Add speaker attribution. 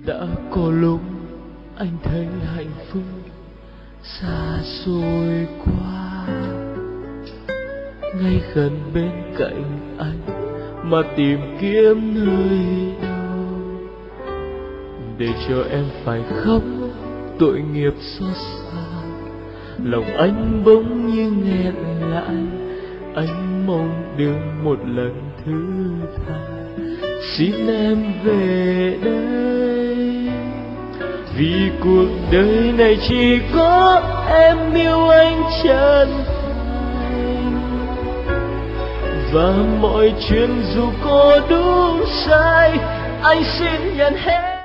Speaker 1: Đã có lúc anh thấy hạnh phúc xa xôi quá, ngay gần bên cạnh anh mà tìm kiếm nơi đâu để cho em phải khóc tội nghiệp xót xa. Lòng anh bỗng như nghẹn lại, anh mong được một lần thứ tha, xin em về đây. Vì cuộc đời này chỉ có em yêu anh chân thành, và mọi chuyện dù có đúng sai anh xin nhận hết.